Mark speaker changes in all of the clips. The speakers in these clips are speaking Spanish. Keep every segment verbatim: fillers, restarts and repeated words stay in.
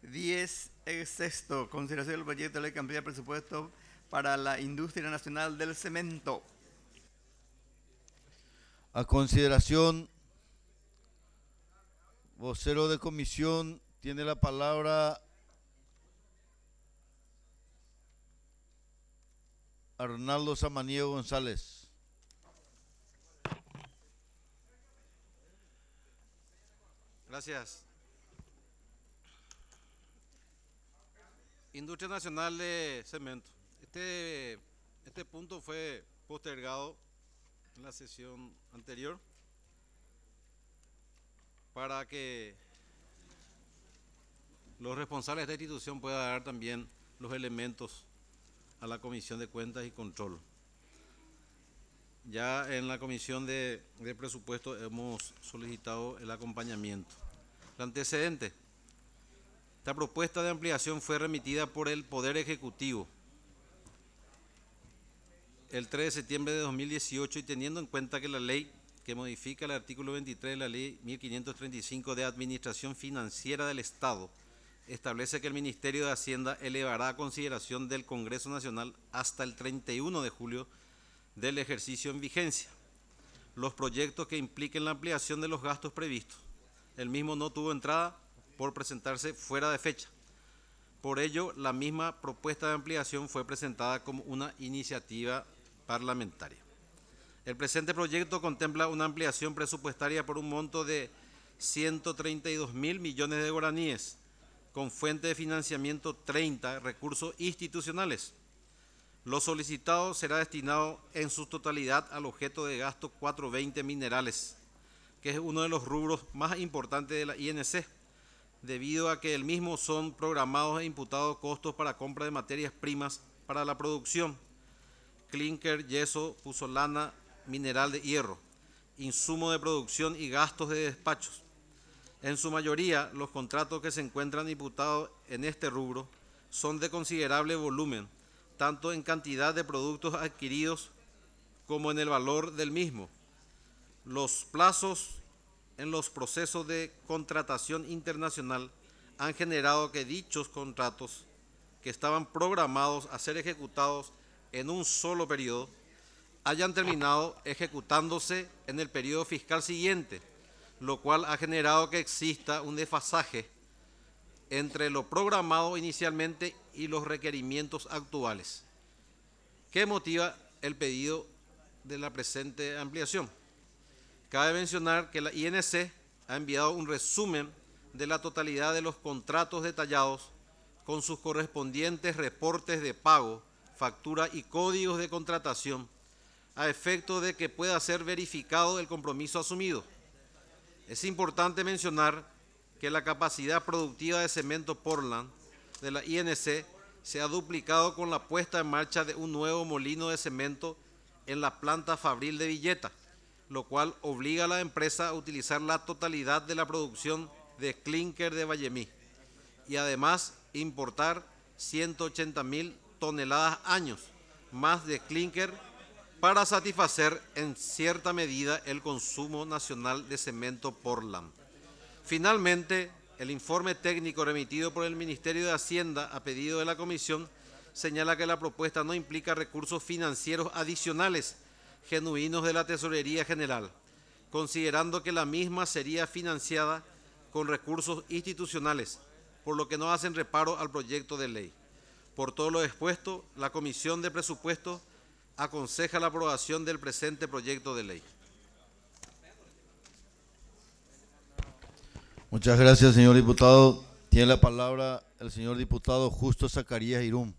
Speaker 1: diez. El sexto, consideración del proyecto de ley que amplía el presupuesto para la industria nacional del cemento.
Speaker 2: A consideración, vocero de comisión, tiene la palabra Arnaldo Samaniego González.
Speaker 3: Gracias. Industria Nacional de Cemento. Este, este punto fue postergado en la sesión anterior para que los responsables de esta institución puedan dar también los elementos a la Comisión de Cuentas y Control. Ya en la Comisión de, de Presupuesto hemos solicitado el acompañamiento. El antecedente. Esta propuesta de ampliación fue remitida por el Poder Ejecutivo el tres de septiembre de dos mil dieciocho y teniendo en cuenta que la ley que modifica el artículo veintitrés de la ley mil quinientos treinta y cinco de Administración Financiera del Estado establece que el Ministerio de Hacienda elevará a consideración del Congreso Nacional hasta el treinta y uno de julio del ejercicio en vigencia los proyectos que impliquen la ampliación de los gastos previstos. El mismo no tuvo entrada por presentarse fuera de fecha. Por ello, la misma propuesta de ampliación fue presentada como una iniciativa parlamentaria. El presente proyecto contempla una ampliación presupuestaria por un monto de ciento treinta y dos mil millones de guaraníes, con fuente de financiamiento treinta recursos institucionales. Lo solicitado será destinado en su totalidad al objeto de gasto cuatrocientos veinte minerales, que es uno de los rubros más importantes de la I N C, debido a que el mismo son programados e imputados costos para compra de materias primas para la producción, clinker, yeso, puzzolana, mineral de hierro, insumo de producción y gastos de despachos. En su mayoría, los contratos que se encuentran imputados en este rubro son de considerable volumen, tanto en cantidad de productos adquiridos como en el valor del mismo. Los plazos en los procesos de contratación internacional han generado que dichos contratos, que estaban programados a ser ejecutados en un solo periodo, hayan terminado ejecutándose en el periodo fiscal siguiente, lo cual ha generado que exista un desfasaje entre lo programado inicialmente y los requerimientos actuales. ¿Qué motiva el pedido de la presente ampliación? Cabe mencionar que la I N C ha enviado un resumen de la totalidad de los contratos detallados con sus correspondientes reportes de pago, factura y códigos de contratación, a efecto de que pueda ser verificado el compromiso asumido. Es importante mencionar que la capacidad productiva de cemento Portland de la I N C se ha duplicado con la puesta en marcha de un nuevo molino de cemento en la planta Fabril de Villeta, lo cual obliga a la empresa a utilizar la totalidad de la producción de clinker de Vallemí y además importar ciento ochenta mil toneladas años más de clinker para satisfacer en cierta medida el consumo nacional de cemento Portland. Finalmente, el informe técnico remitido por el Ministerio de Hacienda a pedido de la Comisión señala que la propuesta no implica recursos financieros adicionales genuinos de la Tesorería General, considerando que la misma sería financiada con recursos institucionales, por lo que no hacen reparo al proyecto de ley. Por todo lo expuesto, la Comisión de Presupuestos aconseja la aprobación del presente proyecto de ley.
Speaker 2: Muchas gracias, señor diputado. Tiene la palabra el señor diputado Justo Zacarías Irún.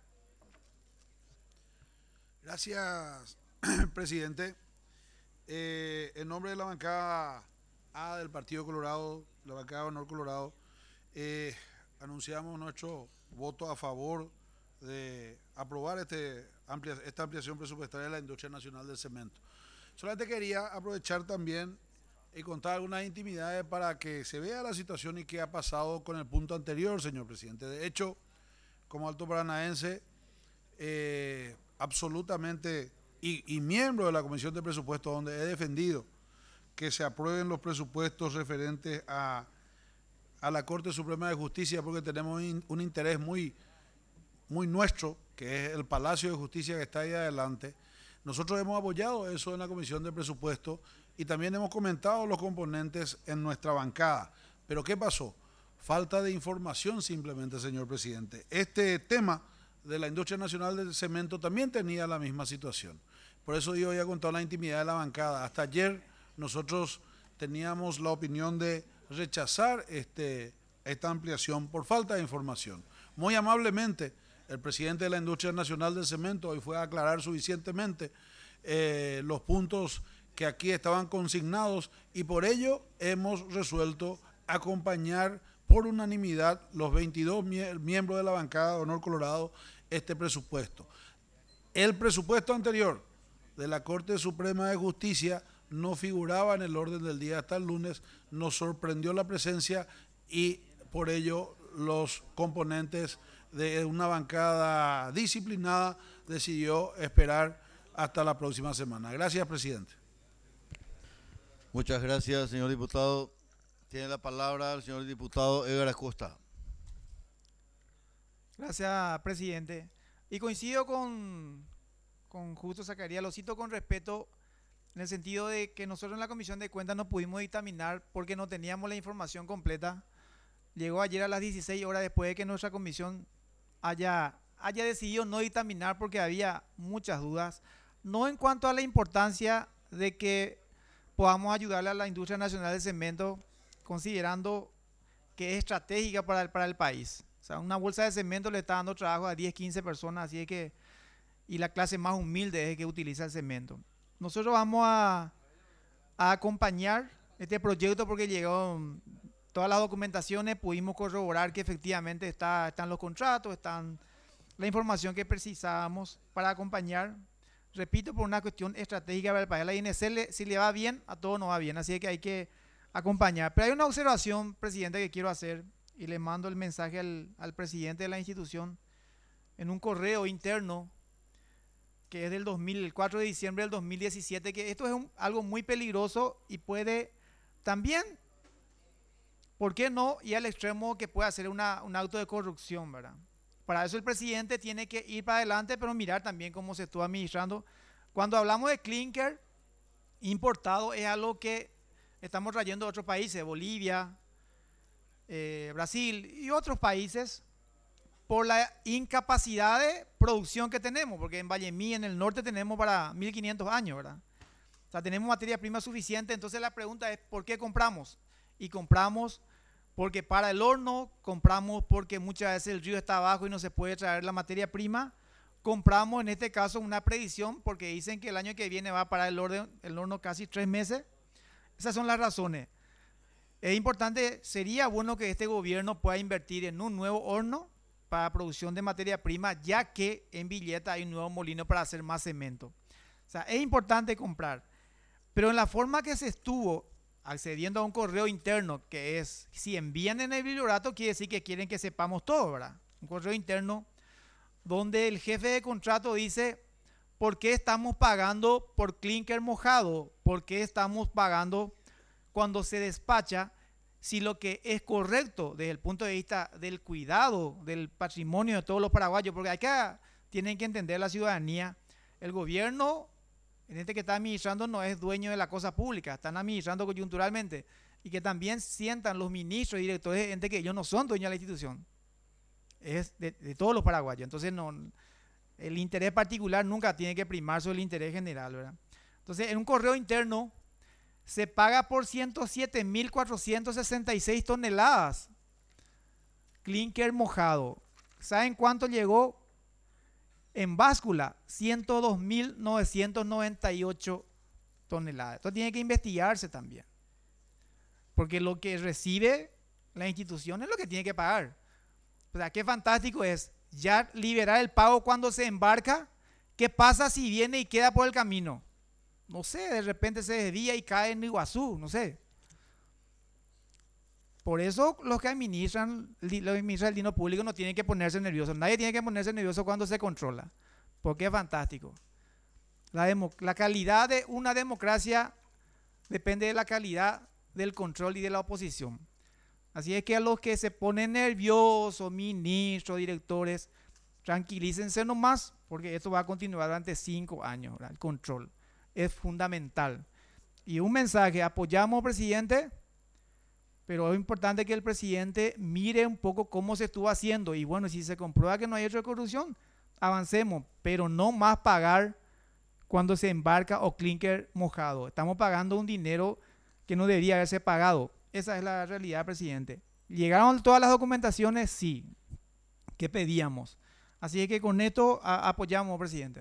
Speaker 4: Gracias, presidente. Eh, en nombre de la bancada A del Partido Colorado, la bancada Honor Colorado, eh, anunciamos nuestro voto a favor de aprobar este amplia, esta ampliación presupuestaria de la industria nacional del cemento. Solamente quería aprovechar también y contar algunas intimidades para que se vea la situación y qué ha pasado con el punto anterior, señor presidente. De hecho, como alto paranaense, eh, absolutamente, y, y miembro de la Comisión de Presupuestos, donde he defendido que se aprueben los presupuestos referentes a a la Corte Suprema de Justicia porque tenemos in, un interés muy, muy nuestro, que es el Palacio de Justicia que está ahí adelante. Nosotros hemos apoyado eso en la Comisión de Presupuesto y también hemos comentado los componentes en nuestra bancada. Pero ¿qué pasó? Falta de información simplemente, señor presidente. Este tema de la industria nacional del cemento también tenía la misma situación. Por eso yo ya he contado la intimidad de la bancada. Hasta ayer nosotros teníamos la opinión de rechazar este, esta ampliación por falta de información. Muy amablemente, el presidente de la industria nacional del cemento hoy fue a aclarar suficientemente eh, los puntos que aquí estaban consignados y por ello hemos resuelto acompañar por unanimidad los veintidós miembros de la bancada de Honor Colorado este presupuesto. El presupuesto anterior de la Corte Suprema de Justicia no figuraba en el orden del día hasta el lunes, nos sorprendió la presencia y por ello los componentes de una bancada disciplinada decidió esperar hasta la próxima semana. Gracias, presidente.
Speaker 2: Muchas gracias, señor diputado. Tiene la palabra el señor diputado Edgar Acosta.
Speaker 5: Gracias, presidente. Y coincido con, con Justo Zacarías, lo cito con respeto en el sentido de que nosotros en la Comisión de Cuentas no pudimos dictaminar porque no teníamos la información completa. Llegó ayer a las dieciséis horas después de que nuestra comisión haya, haya decidido no dictaminar porque había muchas dudas, no en cuanto a la importancia de que podamos ayudarle a la industria nacional del cemento, considerando que es estratégica para el, para el país. O sea, una bolsa de cemento le está dando trabajo a diez, quince personas, así es que, y la clase más humilde es que utiliza el cemento. Nosotros vamos a, a acompañar este proyecto porque llegó todas las documentaciones, pudimos corroborar que efectivamente está, están los contratos, están la información que precisábamos para acompañar. Repito, por una cuestión estratégica para el país. A la I N C, le, si le va bien, a todo no va bien, así que hay que acompañar. Pero hay una observación, presidente, que quiero hacer y le mando el mensaje al, al presidente de la institución en un correo interno que es del dos mil, el cuatro de diciembre del dos mil diecisiete, que esto es un, algo muy peligroso y puede también, ¿por qué no? Y al extremo que puede hacer una, un acto de corrupción, ¿verdad? Para eso el presidente tiene que ir para adelante, pero mirar también cómo se estuvo administrando. Cuando hablamos de clinker importado, es algo que estamos trayendo de otros países, Bolivia, eh, Brasil y otros países, por la incapacidad de producción que tenemos, porque en Vallemí, en el norte, tenemos para mil quinientos años, ¿verdad? O sea, tenemos materia prima suficiente, entonces la pregunta es, ¿por qué compramos? Y compramos porque para el horno, compramos porque muchas veces el río está abajo y no se puede traer la materia prima, compramos en este caso una predicción porque dicen que el año que viene va para el horno, el horno casi tres meses. Esas son las razones. Es importante, sería bueno que este gobierno pueda invertir en un nuevo horno para producción de materia prima, ya que en Villeta hay un nuevo molino para hacer más cemento. O sea, es importante comprar. Pero en la forma que se estuvo accediendo a un correo interno, que es, si envían en el bibliorato, quiere decir que quieren que sepamos todo, ¿verdad? Un correo interno donde el jefe de contrato dice, ¿por qué estamos pagando por clinker mojado? ¿Por qué estamos pagando cuando se despacha? Si lo que es correcto desde el punto de vista del cuidado del patrimonio de todos los paraguayos, porque acá tienen que entender la ciudadanía, el gobierno, en este que está administrando, no es dueño de la cosa pública, están administrando coyunturalmente, y que también sientan los ministros y directores de ente que ellos no son dueños de la institución, es de, de todos los paraguayos. Entonces no, el interés particular nunca tiene que primar sobre el interés general, ¿verdad? Entonces en un correo interno se paga por ciento siete mil cuatrocientos sesenta y seis toneladas clinker mojado. ¿Saben cuánto llegó? En báscula, ciento dos mil novecientos noventa y ocho toneladas. Esto tiene que investigarse también, porque lo que recibe la institución es lo que tiene que pagar. O sea, qué fantástico es ya liberar el pago cuando se embarca. ¿Qué pasa si viene y queda por el camino? No sé, de repente se desvía y cae en Iguazú, no sé. Por eso los que administran, los que administran el dinero público no tienen que ponerse nerviosos. Nadie tiene que ponerse nervioso cuando se controla, porque es fantástico. La, demo, la calidad de una democracia depende de la calidad del control y de la oposición. Así es que a los que se ponen nerviosos, ministros, directores, tranquilícense nomás, porque esto va a continuar durante cinco años, ¿verdad? El control es fundamental. Y un mensaje, apoyamos, presidente, pero es importante que el presidente mire un poco cómo se estuvo haciendo. Y bueno, si se comprueba que no hay hecho de corrupción, avancemos, pero no más pagar cuando se embarca o clinker mojado. Estamos pagando un dinero que no debería haberse pagado. Esa es la realidad, presidente. ¿Llegaron todas las documentaciones? Sí. ¿Qué pedíamos? Así que con esto a, apoyamos, presidente.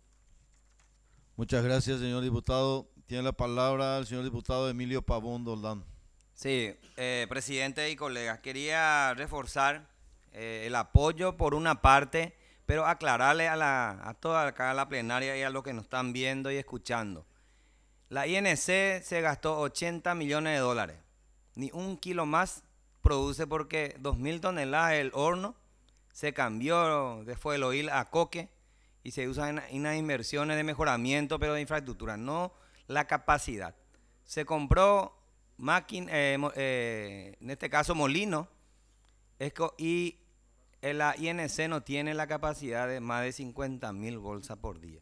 Speaker 2: Muchas gracias, señor diputado. Tiene la palabra el señor diputado Emilio Pavón Doldán.
Speaker 6: Sí, eh, presidente y colegas, quería reforzar eh, el apoyo por una parte, pero aclararle a, la, a toda acá a la plenaria y a los que nos están viendo y escuchando. La I N C se gastó ochenta millones de dólares, ni un kilo más produce porque dos mil toneladas del horno se cambió después del oil a coque y se usan en unas inversiones de mejoramiento, pero de infraestructura, no la capacidad. Se compró máquina, eh, eh, en este caso molino, y la I N C no tiene la capacidad de más de cincuenta mil bolsas por día.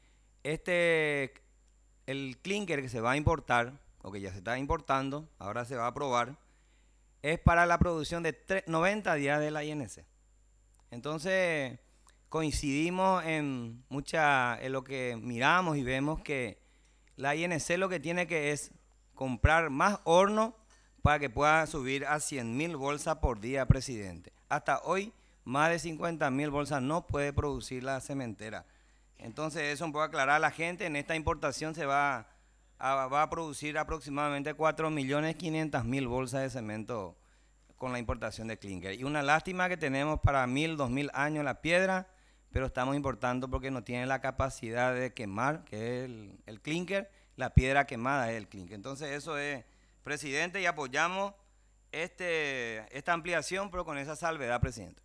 Speaker 6: Este, el clinker que se va a importar, o que ya se está importando, ahora se va a aprobar, es para la producción de noventa días de la I N C. Entonces, coincidimos en, mucha, en lo que miramos y vemos que la I N C lo que tiene que es comprar más horno para que pueda subir a cien mil bolsas por día, presidente. Hasta hoy, más de cincuenta mil bolsas no puede producir la cementera. Entonces, eso un poco aclarar a la gente. En esta importación se va a, va a producir aproximadamente cuatro millones quinientas mil bolsas de cemento con la importación de clinker. Y una lástima que tenemos para mil, dos mil años la piedra, pero estamos importando porque no tiene la capacidad de quemar, que es el, el clinker, la piedra quemada es el clinker. Entonces eso es, presidente, y apoyamos este, esta ampliación, pero con esa salvedad, presidente.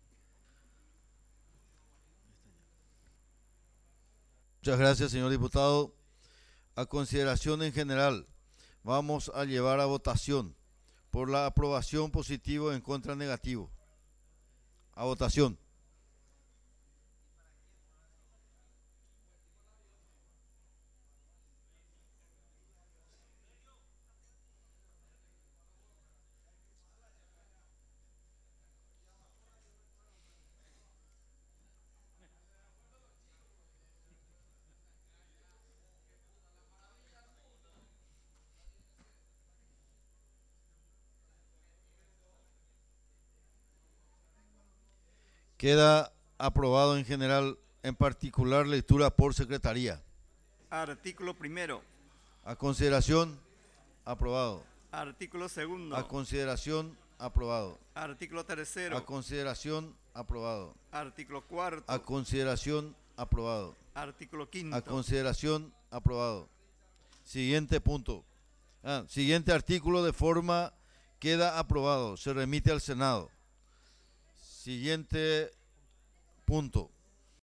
Speaker 2: Muchas gracias, señor diputado. A consideración en general, vamos a llevar a votación por la aprobación positivo en contra negativo. A votación. Queda aprobado en general, en particular lectura por secretaría.
Speaker 1: Artículo primero.
Speaker 2: A consideración, aprobado.
Speaker 1: Artículo segundo.
Speaker 2: A consideración, aprobado.
Speaker 1: Artículo tercero.
Speaker 2: A consideración, aprobado.
Speaker 1: Artículo cuarto.
Speaker 2: A consideración, aprobado.
Speaker 1: Artículo quinto.
Speaker 2: A consideración, aprobado. Siguiente punto. Ah, siguiente artículo de forma queda aprobado. Se remite al Senado. Siguiente punto.